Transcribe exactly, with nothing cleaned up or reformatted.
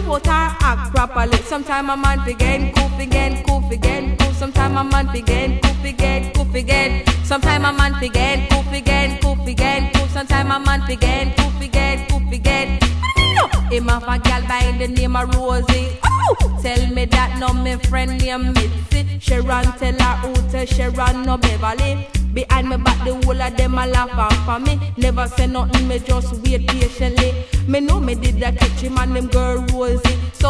out her act properly. Sometime a man begin goof again, goof again, goof. Sometime a man begin goof again, goof again. Sometime a man begin goof again, goof again, goof. Sometime a man begin goof again, goof again. No, him have a gal by the name of Rosie. Ooh, tell me that no me friend named Mitzi. Sharon tell her who tell Sharon no Beverly. Behind me back the whole of them a laugh off for me. Never say nothing, me just wait patiently. Me know me did that catch him and them girl Rosie. So